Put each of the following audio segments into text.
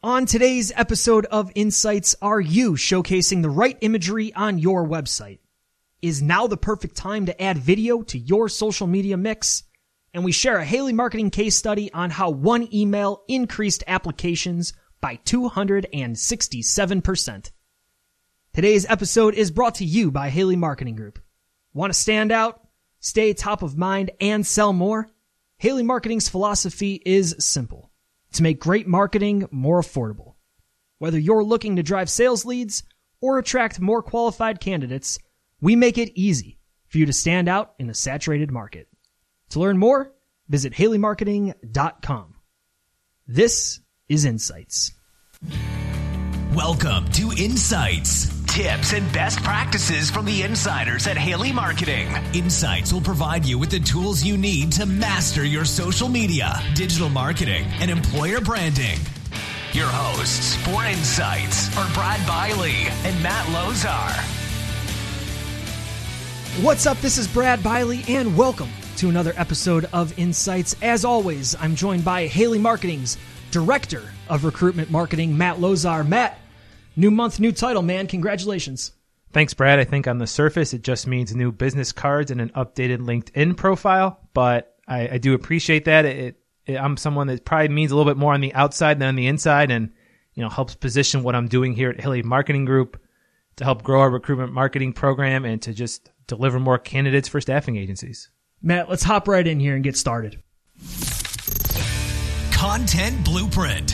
On today's episode of Insights, are you showcasing the right imagery on your website? Is now the perfect time to add video to your social media mix? And we share a Haley Marketing case study on how one email increased applications by 267%. Today's episode is brought to you by Haley Marketing Group. Want to stand out, stay top of mind, and sell more? Haley Marketing's philosophy is simple: to make great marketing more affordable. Whether you're looking to drive sales leads or attract more qualified candidates, we make it easy for you to stand out in a saturated market. To learn more, visit haleymarketing.com. This is Insights. Welcome to Insights. Tips and best practices from the insiders at Haley Marketing. Insights will provide you with the tools you need to master your social media, digital marketing, and employer branding. Your hosts for Insights are Brad Biley and Matt Lozar. What's up? This is Brad Biley, and welcome to another episode of Insights. As always, I'm joined by Haley Marketing's Director of Recruitment Marketing, Matt Lozar. Matt, new month, new title, man. Congratulations. Thanks, Brad. I think on the surface, it just means new business cards and an updated LinkedIn profile, but I do appreciate that. I'm someone that probably means a little bit more on the outside than on the inside, and helps position what I'm doing here at Haley Marketing Group to help grow our recruitment marketing program and to just deliver more candidates for staffing agencies. Matt, let's hop right in here and get started. Content Blueprint.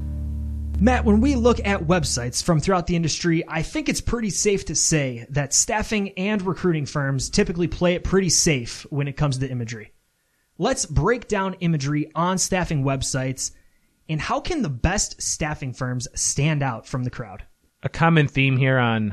Matt, when we look at websites from throughout the industry, I think it's pretty safe to say that staffing and recruiting firms typically play it pretty safe when it comes to imagery. Let's break down imagery on staffing websites, and how can the best staffing firms stand out from the crowd? A common theme here on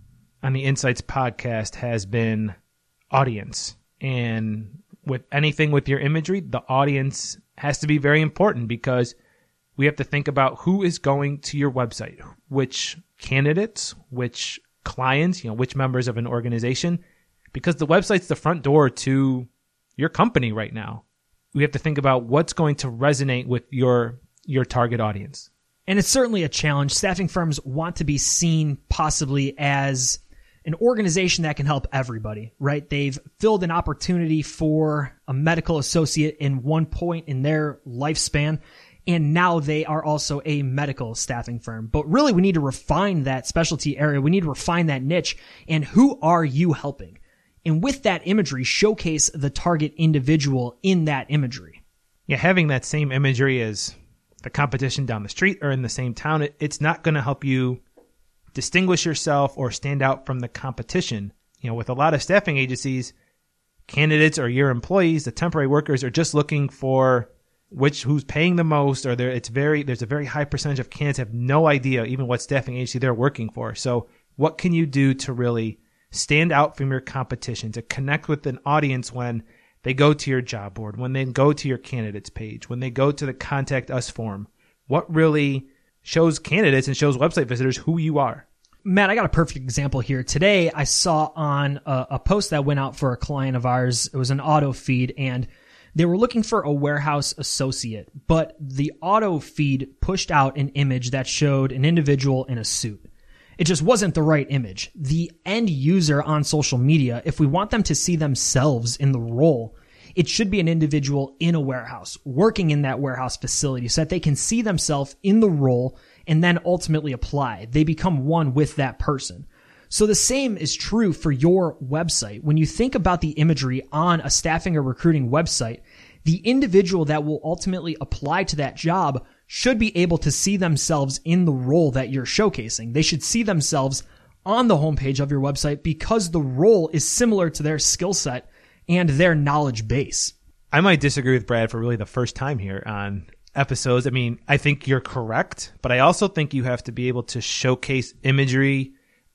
the Insights podcast has been audience. And with anything with your imagery, the audience has to be very important, because we have to think about who is going to your website, which candidates, which clients, which members of an organization, because the website's the front door to your company right now. We have to think about what's going to resonate with your target audience. And it's certainly a challenge. Staffing firms want to be seen possibly as an organization that can help everybody, right? They've filled an opportunity for a medical associate in one point in their lifespan, and now they are also a medical staffing firm. But really, we need to refine that specialty area. We need to refine that niche. And who are you helping? And with that imagery, showcase the target individual in that imagery. Yeah, having that same imagery as the competition down the street or in the same town, it's not going to help you distinguish yourself or stand out from the competition. With a lot of staffing agencies, candidates or your employees, the temporary workers, are just looking for who's paying the most, or there's a very high percentage of candidates have no idea even what staffing agency they're working for. So what can you do to really stand out from your competition, to connect with an audience when they go to your job board, when they go to your candidates page, when they go to the Contact Us form? What really shows candidates and shows website visitors who you are? Matt, I got a perfect example here. Today, I saw on a post that went out for a client of ours. It was an auto feed, and they were looking for a warehouse associate, but the auto feed pushed out an image that showed an individual in a suit. It just wasn't the right image. The end user on social media, if we want them to see themselves in the role, it should be an individual in a warehouse, working in that warehouse facility, so that they can see themselves in the role and then ultimately apply. They become one with that person. So the same is true for your website. When you think about the imagery on a staffing or recruiting website, the individual that will ultimately apply to that job should be able to see themselves in the role that you're showcasing. They should see themselves on the homepage of your website because the role is similar to their skill set and their knowledge base. I might disagree with Brad for really the first time here on episodes. I mean, I think you're correct, but I also think you have to be able to showcase imagery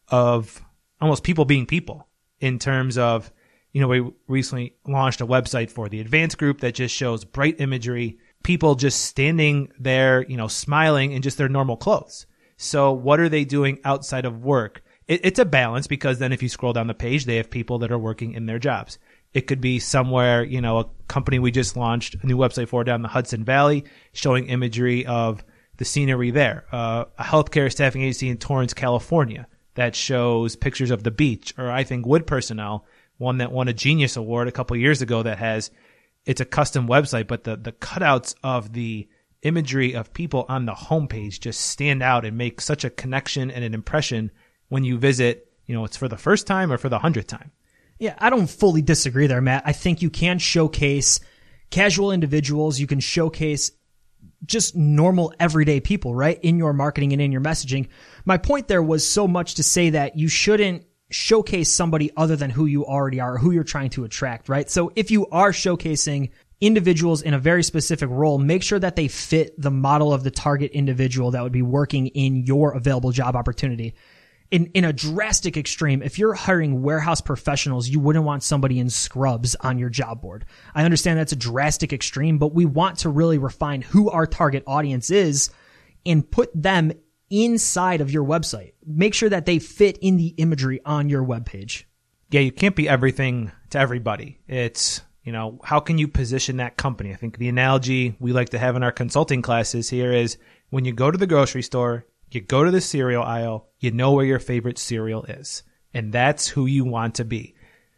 of almost people being people, in terms of, we recently launched a website for the advanced group that just shows bright imagery, people just standing there, smiling in just their normal clothes. So what are they doing outside of work? It's a balance, because then if you scroll down the page, they have people that are working in their jobs. It could be somewhere, a company we just launched a new website for down the Hudson Valley, showing imagery of the scenery there. A healthcare staffing agency in Torrance, California that shows pictures of the beach, or I think Wood Personnel, one that won a Genius Award a couple years ago it's a custom website, but the cutouts of the imagery of people on the homepage just stand out and make such a connection and an impression when you visit, it's for the first time or for the 100th time. Yeah, I don't fully disagree there, Matt. I think you can showcase casual individuals. You can showcase just normal everyday people, right, in your marketing and in your messaging. My point there was so much to say that you shouldn't showcase somebody other than who you already are, or who you're trying to attract, right? So if you are showcasing individuals in a very specific role, make sure that they fit the model of the target individual that would be working in your available job opportunity. In a drastic extreme, if you're hiring warehouse professionals, you wouldn't want somebody in scrubs on your job board. I understand that's a drastic extreme, but we want to really refine who our target audience is and put them inside of your website. Make sure that they fit in the imagery on your webpage. Yeah, you can't be everything to everybody. It's, how can you position that company? I think the analogy we like to have in our consulting classes here is when you go to the grocery store, you go to the cereal aisle, you know where your favorite cereal is. And that's who you want to be.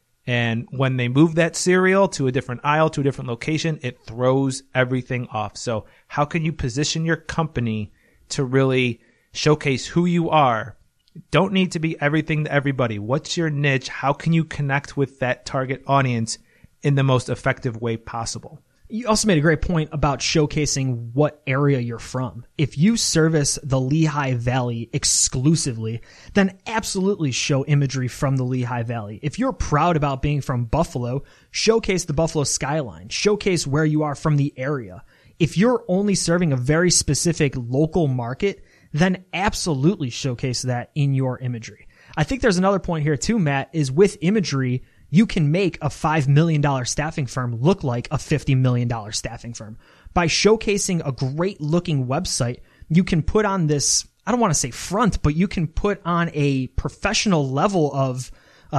And when they move that cereal to a different aisle, to a different location, it throws everything off. So how can you position your company to really showcase who you are? Don't need to be everything to everybody. What's your niche? How can you connect with that target audience in the most effective way possible? You also made a great point about showcasing what area you're from. If you service the Lehigh Valley exclusively, then absolutely show imagery from the Lehigh Valley. If you're proud about being from Buffalo, showcase the Buffalo skyline. Showcase where you are from the area. If you're only serving a very specific local market, then absolutely showcase that in your imagery. I think there's another point here too, Matt, is with imagery, you can make a $5 million staffing firm look like a $50 million staffing firm. By showcasing a great looking website, you can put on this, I don't want to say front, but you can put on a professional level of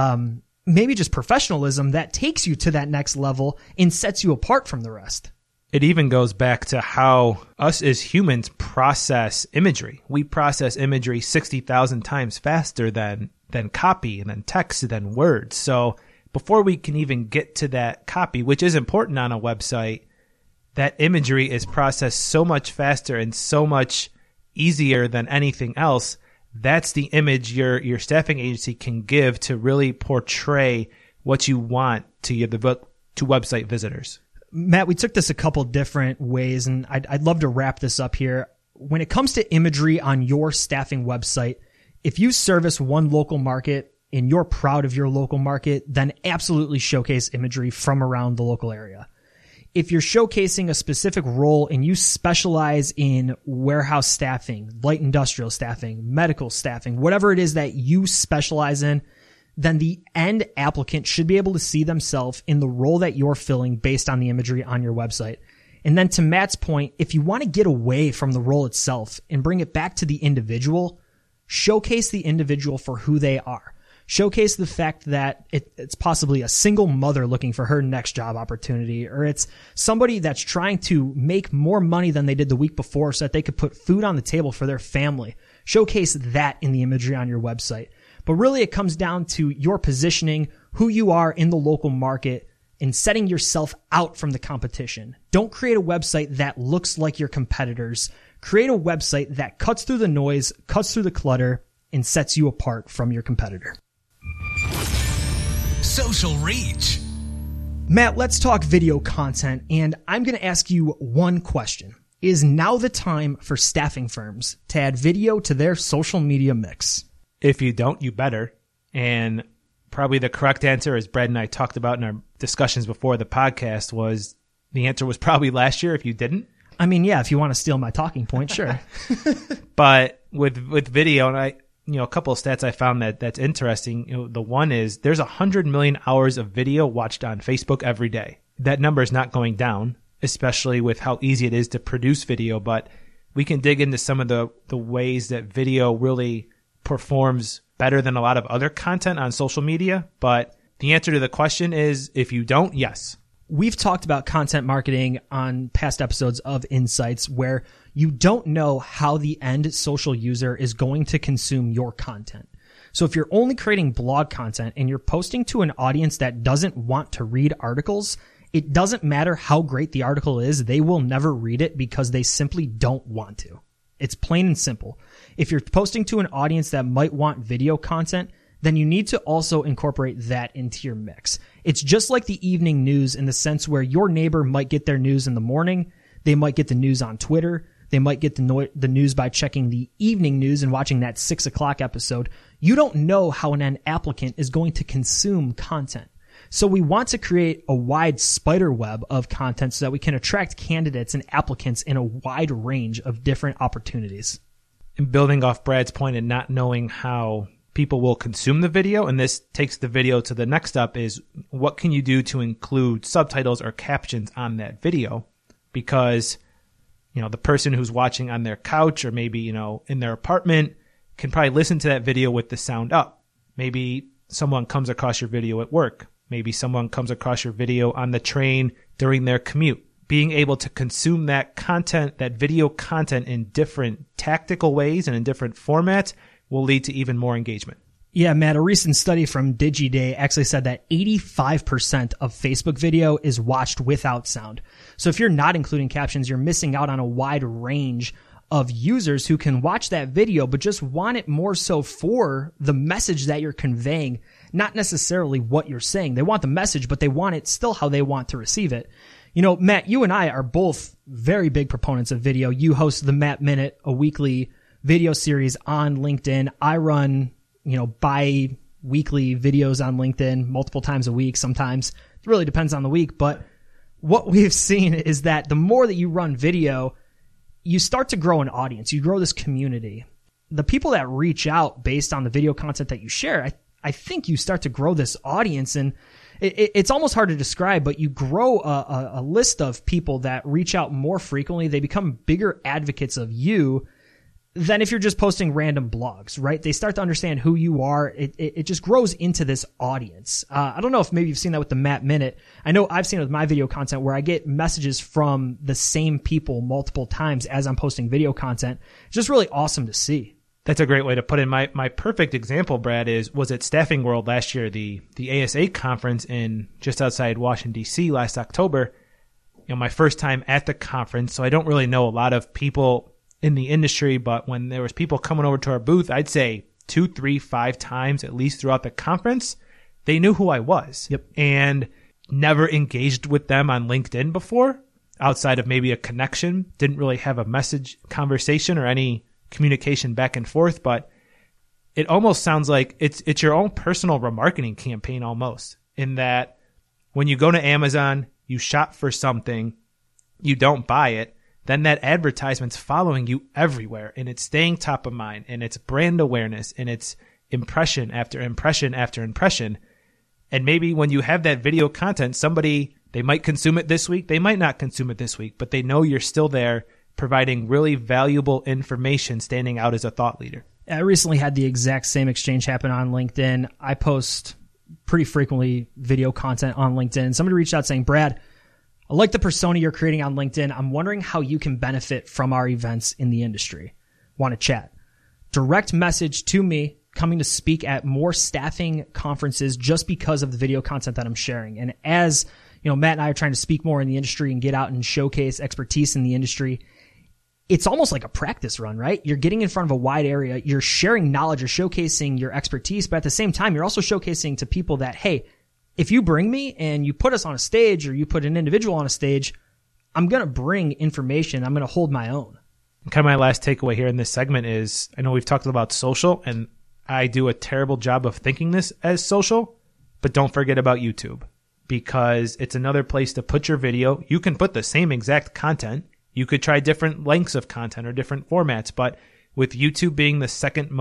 maybe just professionalism that takes you to that next level and sets you apart from the rest. It even goes back to how us as humans process imagery. We process imagery 60,000 times faster than copy and then text and then words. So before we can even get to that copy, which is important on a website, that imagery is processed so much faster and so much easier than anything else. That's the image your staffing agency can give to really portray what you want to website visitors. Matt, we took this a couple different ways, and I'd love to wrap this up here. When it comes to imagery on your staffing website, if you service one local market and you're proud of your local market, then absolutely showcase imagery from around the local area. If you're showcasing a specific role and you specialize in warehouse staffing, light industrial staffing, medical staffing, whatever it is that you specialize in, then the end applicant should be able to see themselves in the role that you're filling based on the imagery on your website. And then to Matt's point, if you want to get away from the role itself and bring it back to the individual, showcase the individual for who they are. Showcase the fact that it's possibly a single mother looking for her next job opportunity, or it's somebody that's trying to make more money than they did the week before so that they could put food on the table for their family. Showcase that in the imagery on your website. But really it comes down to your positioning, who you are in the local market, and setting yourself out from the competition. Don't create a website that looks like your competitors. Create a website that cuts through the noise, cuts through the clutter, and sets you apart from your competitor. Social reach. Matt, let's talk video content, and I'm going to ask you one question. Is now the time for staffing firms to add video to their social media mix? If you don't, you better. And probably the correct answer, as Brad and I talked about in our discussions before the podcast, was the answer was probably last year if you didn't. I mean, yeah, if you want to steal my talking point, sure. But with video, and a couple of stats I found that's interesting. The one is there's 100 million hours of video watched on Facebook every day. That number is not going down, especially with how easy it is to produce video. But we can dig into some of the ways that video really performs better than a lot of other content on social media. But the answer to the question is, if you don't, yes. We've talked about content marketing on past episodes of Insights where you don't know how the end social user is going to consume your content. So if you're only creating blog content and you're posting to an audience that doesn't want to read articles, it doesn't matter how great the article is, they will never read it because they simply don't want to. It's plain and simple. If you're posting to an audience that might want video content, then you need to also incorporate that into your mix. It's just like the evening news in the sense where your neighbor might get their news in the morning. They might get the news on Twitter. They might get the news by checking the evening news and watching that 6 o'clock episode. You don't know how an end applicant is going to consume content. So we want to create a wide spider web of content so that we can attract candidates and applicants in a wide range of different opportunities. And building off Brad's point and not knowing how people will consume the video, and this takes the video to the next step, is what can you do to include subtitles or captions on that video? Because, you know, the person who's watching on their couch or maybe, you know, in their apartment can probably listen to that video with the sound up. Maybe someone comes across your video at work. Maybe someone comes across your video on the train during their commute. Being able to consume that content, that video content in different tactical ways and in different formats will lead to even more engagement. Yeah, Matt, a recent study from DigiDay actually said that 85% of Facebook video is watched without sound. So if you're not including captions, you're missing out on a wide range of users who can watch that video, but just want it more so for the message that you're conveying, not necessarily what you're saying. They want the message, but they want it still how they want to receive it. You know, Matt, you and I are both very big proponents of video. You host the Matt Minute, a weekly video series on LinkedIn. I run, you know, bi-weekly videos on LinkedIn multiple times a week. Sometimes it really depends on the week. But what we've seen is that the more that you run video, you start to grow an audience. You grow this community. The people that reach out based on the video content that you share, I think you start to grow this audience, and it's almost hard to describe, but you grow a list of people that reach out more frequently. They become bigger advocates of you than if you're just posting random blogs, right? They start to understand who you are. It just grows into this audience. I don't know if maybe you've seen that with the Matt Minute. I know I've seen it with my video content where I get messages from the same people multiple times as I'm posting video content. It's just really awesome to see. That's a great way to put it. My perfect example, Brad, was at Staffing World last year, the ASA conference in just outside Washington, D.C. last October. You know, my first time at the conference, so I don't really know a lot of people in the industry, but when there was people coming over to our booth, I'd say 2, 3, 5 times at least throughout the conference, they knew who I was. Yep. And never engaged with them on LinkedIn before, outside of maybe a connection. Didn't really have a message conversation or any communication back and forth, but it almost sounds like it's your own personal remarketing campaign almost, in that when you go to Amazon, you shop for something, you don't buy it, then that advertisement's following you everywhere, and it's staying top of mind, and it's brand awareness, and it's impression after impression after impression. And maybe when you have that video content, somebody, they might consume it this week, they might not consume it this week, but they know you're still there providing really valuable information, standing out as a thought leader. I recently had the exact same exchange happen on LinkedIn. I post pretty frequently video content on LinkedIn. Somebody reached out saying, Brad, I like the persona you're creating on LinkedIn. I'm wondering how you can benefit from our events in the industry. Want to chat? Direct message to me, coming to speak at more staffing conferences just because of the video content that I'm sharing. And as you know, Matt and I are trying to speak more in the industry and get out and showcase expertise in the industry, it's almost like a practice run, right? You're getting in front of a wide area. You're sharing knowledge. You're showcasing your expertise. But at the same time, you're also showcasing to people that, hey, if you bring me and you put us on a stage or you put an individual on a stage, I'm going to bring information. I'm going to hold my own. Kind of my last takeaway here in this segment is, I know we've talked about social, and I do a terrible job of thinking this as social, but don't forget about YouTube, because it's another place to put your video. You can put the same exact content. You could try different lengths of content or different formats, but with YouTube being the second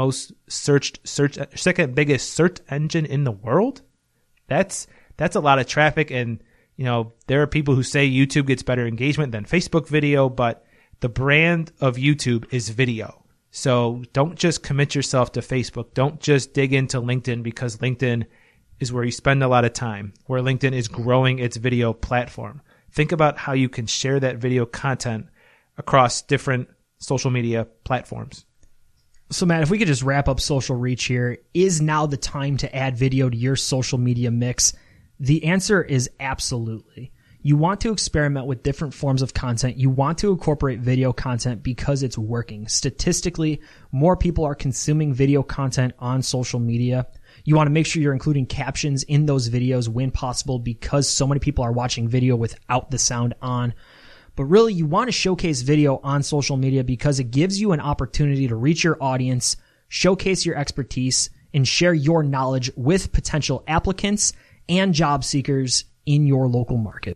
biggest search engine in the world, that's a lot of traffic. And, you know, there are people who say YouTube gets better engagement than Facebook video, but the brand of YouTube is video. So don't just commit yourself to Facebook. Don't just dig into LinkedIn, because LinkedIn is where you spend a lot of time, where LinkedIn is growing its video platform. Think about how you can share that video content across different social media platforms. So, Matt, if we could just wrap up social reach here, is now the time to add video to your social media mix? The answer is absolutely. You want to experiment with different forms of content. You want to incorporate video content because it's working. Statistically, more people are consuming video content on social media. You want to make sure you're including captions in those videos when possible because so many people are watching video without the sound on. But really, you want to showcase video on social media because it gives you an opportunity to reach your audience, showcase your expertise, and share your knowledge with potential applicants and job seekers in your local market.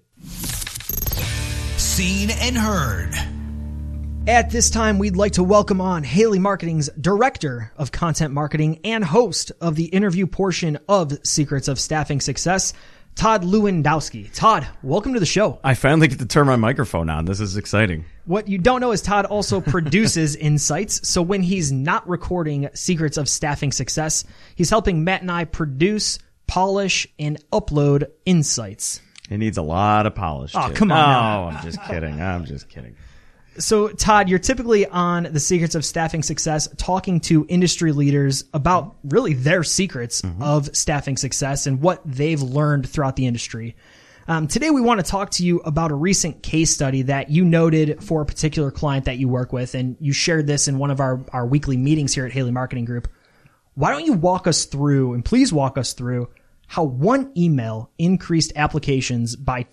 Seen and heard. At this time, we'd like to welcome on Haley Marketing's Director of Content Marketing and host of the interview portion of Secrets of Staffing Success, Todd Lewandowski. Todd, welcome to the show. I finally get to turn my microphone on. This is exciting. What you don't know is Todd also produces Insights. So when he's not recording Secrets of Staffing Success, he's helping Matt and I produce, polish, and upload Insights. It needs a lot of polish. Oh, too. come on. No, I'm just kidding. I'm just kidding. So, Todd, you're typically on the Secrets of Staffing Success talking to industry leaders about really their secrets of staffing success and what they've learned throughout the industry. Today, we want to talk to you about a recent case study that you noted for a particular client that you work with, and you shared this in one of our weekly meetings here at Haley Marketing Group. Why don't you walk us through, and please walk us through, how one email increased applications by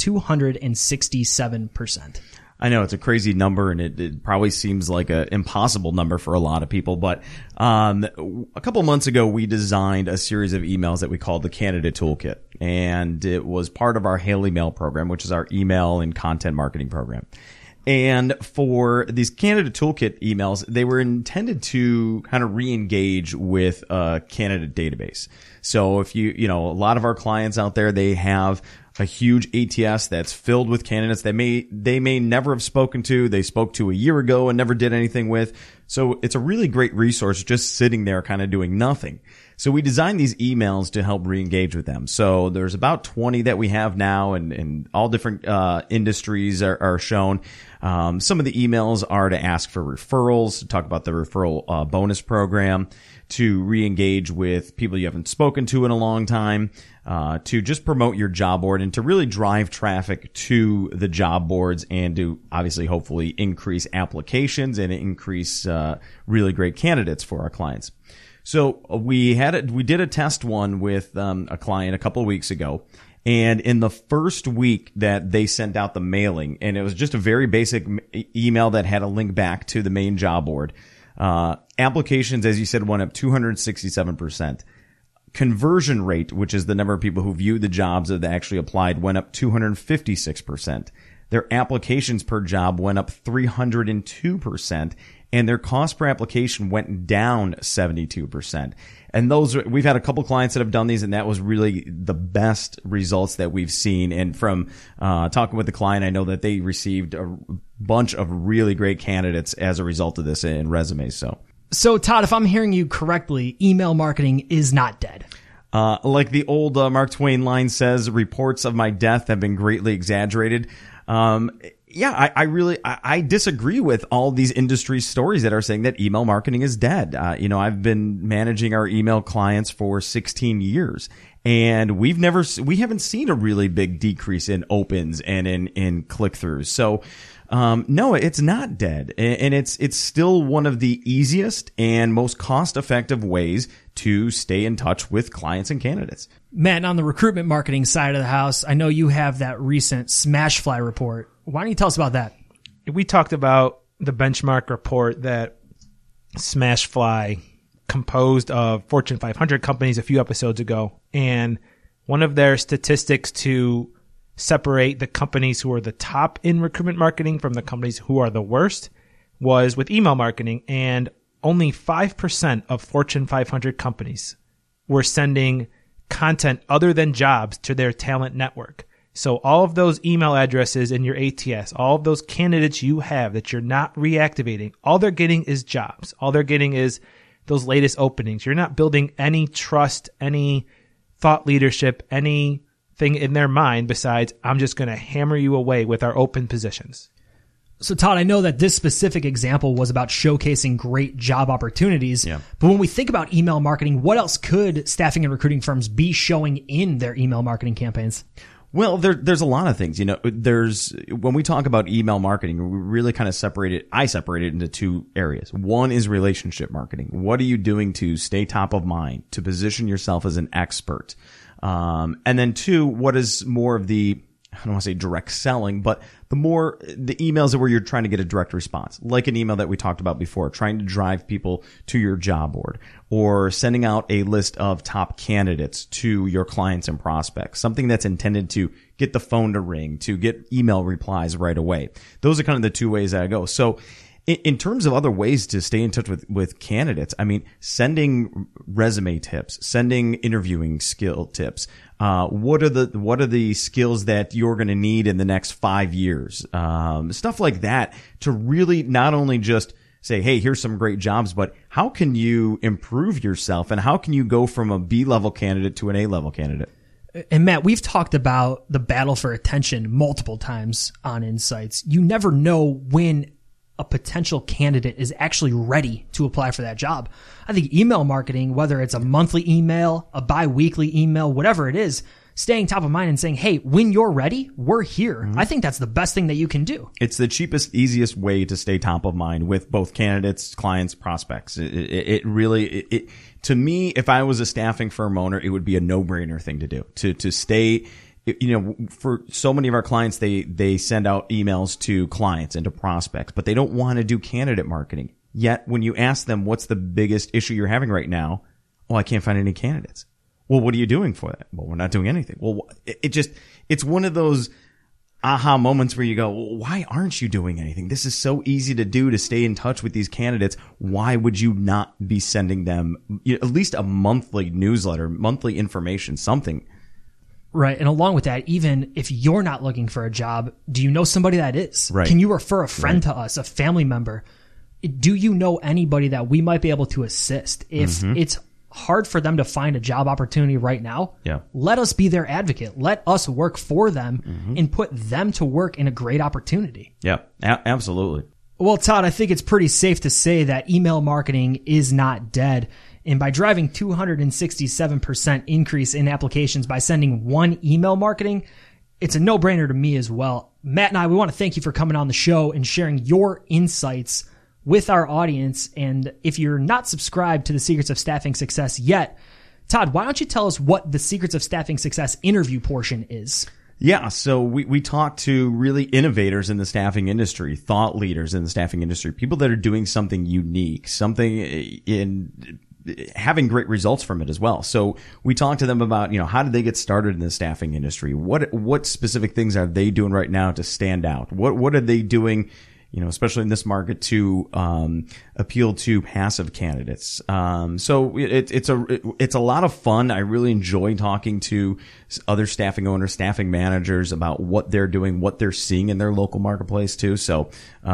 267%. I know it's a crazy number, and it probably seems like an impossible number for a lot of people. But a couple months ago, we designed a series of emails that we called the Candidate Toolkit, and it was part of our Haley Mail program, which is our email and content marketing program. And for these Candidate Toolkit emails, they were intended to kind of re-engage with a candidate database. So if a lot of our clients out there, they have a huge ATS that's filled with candidates that they may never have spoken to. They spoke to a year ago and never did anything with. So it's a really great resource just sitting there kind of doing nothing. So we designed these emails to help re-engage with them. So there's about 20 that we have now, and all different industries are shown. Some of the emails are to ask for referrals, to talk about the referral bonus program, to re-engage with people you haven't spoken to in a long time, to just promote your job board and to really drive traffic to the job boards and to obviously hopefully increase applications and increase really great candidates for our clients. So we did a test one with a client a couple of weeks ago. And in the first week that they sent out the mailing, and it was just a very basic email that had a link back to the main job board, applications, as you said, went up 267%. Conversion rate, which is the number of people who viewed the jobs that actually applied, went up 256%. Their applications per job went up 302%, and their cost per application went down 72%. And we've had a couple clients that have done these, and that was really the best results that we've seen. And from talking with the client, I know that they received a bunch of really great candidates as a result of this in resumes. So, Todd, if I'm hearing you correctly, email marketing is not dead. Like the old Mark Twain line says, reports of my death have been greatly exaggerated. I disagree with all these industry stories that are saying that email marketing is dead. I've been managing our email clients for 16 years, and we haven't seen a really big decrease in opens and in click-throughs. So, no, it's not dead. And it's still one of the easiest and most cost-effective ways to stay in touch with clients and candidates. Matt, on the recruitment marketing side of the house, I know you have that recent Smashfly report. Why don't you tell us about that? We talked about the benchmark report that Smashfly composed of Fortune 500 companies a few episodes ago. And one of their statistics to separate the companies who are the top in recruitment marketing from the companies who are the worst was with email marketing. And only 5% of Fortune 500 companies were sending content other than jobs to their talent network. So all of those email addresses in your ATS, all of those candidates you have that you're not reactivating, all they're getting is jobs. All they're getting is those latest openings. You're not building any trust, any thought leadership, anything in their mind besides, I'm just going to hammer you away with our open positions. So Todd, I know that this specific example was about showcasing great job opportunities, but when we think about email marketing, what else could staffing and recruiting firms be showing in their email marketing campaigns? Well, there's a lot of things. When we talk about email marketing, we really kind of I separate it into two areas. One is relationship marketing. What are you doing to stay top of mind, to position yourself as an expert? And then two, what is more of the, I don't want to say direct selling, but the emails where you're trying to get a direct response, like an email that we talked about before, trying to drive people to your job board, or sending out a list of top candidates to your clients and prospects, something that's intended to get the phone to ring, to get email replies right away. Those are kind of the two ways that I go. So in terms of other ways to stay in touch with candidates, I mean, sending resume tips, sending interviewing skill tips. What are the skills that you're going to need in the next 5 years? Stuff like that, to really not only just say, hey, here's some great jobs, but how can you improve yourself, and how can you go from a B-level candidate to an A-level candidate? And Matt, we've talked about the battle for attention multiple times on Insights. You never know when a potential candidate is actually ready to apply for that job. I think email marketing, whether it's a monthly email, a bi-weekly email, whatever it is, staying top of mind and saying, hey, when you're ready, we're here. Mm-hmm. I think that's the best thing that you can do. It's the cheapest, easiest way to stay top of mind with both candidates, clients, prospects. It really, to me, if I was a staffing firm owner, it would be a no-brainer thing to do, to stay. For so many of our clients, they send out emails to clients and to prospects, but they don't want to do candidate marketing. Yet when you ask them, what's the biggest issue you're having right now? Oh, I can't find any candidates. Well, what are you doing for that? Well, we're not doing anything. Well, it's one of those aha moments where you go, well, why aren't you doing anything? This is so easy to do, to stay in touch with these candidates. Why would you not be sending them at least a monthly newsletter, monthly information, something? Right. And along with that, even if you're not looking for a job, do you know somebody that is? Right. Can you refer a friend to us, a family member? Do you know anybody that we might be able to assist? If it's hard for them to find a job opportunity right now, let us be their advocate. Let us work for them and put them to work in a great opportunity. Yeah, absolutely. Well, Todd, I think it's pretty safe to say that email marketing is not dead. And by driving 267% increase in applications by sending one email marketing, it's a no-brainer to me as well. Matt and I, we want to thank you for coming on the show and sharing your insights with our audience. And if you're not subscribed to the Secrets of Staffing Success yet, Todd, why don't you tell us what the Secrets of Staffing Success interview portion is? Yeah, so we talk to really innovators in the staffing industry, thought leaders in the staffing industry, people that are doing something unique, something in having great results from it as well. So we talk to them about, how did they get started in the staffing industry? What specific things are they doing right now to stand out? What are they doing, especially in this market, to appeal to passive candidates? So it's a lot of fun. I really enjoy talking to other staffing owners, staffing managers about what they're doing, what they're seeing in their local marketplace too. So,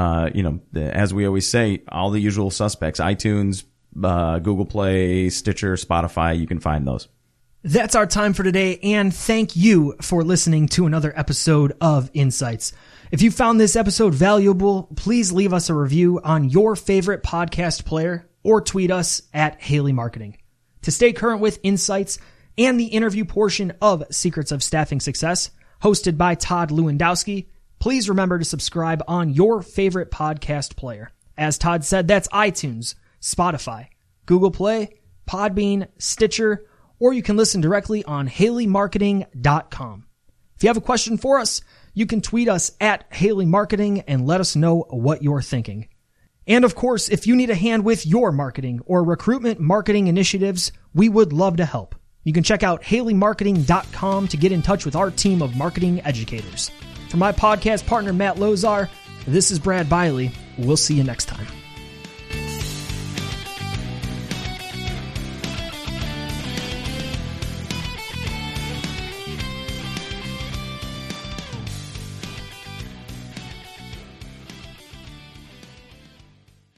as we always say, all the usual suspects, iTunes, Google Play, Stitcher, Spotify, you can find those. That's our time for today, and thank you for listening to another episode of Insights. If you found this episode valuable, please leave us a review on your favorite podcast player or tweet us at Haley Marketing. To stay current with Insights and the interview portion of Secrets of Staffing Success, hosted by Todd Lewandowski, please remember to subscribe on your favorite podcast player. As Todd said, that's iTunes, Spotify, Google Play, Podbean, Stitcher, or you can listen directly on HaleyMarketing.com. If you have a question for us, you can tweet us at Haley Marketing and let us know what you're thinking. And of course, if you need a hand with your marketing or recruitment marketing initiatives, we would love to help. You can check out HaleyMarketing.com to get in touch with our team of marketing educators. For my podcast partner, Matt Lozar, this is Brad Biley. We'll see you next time.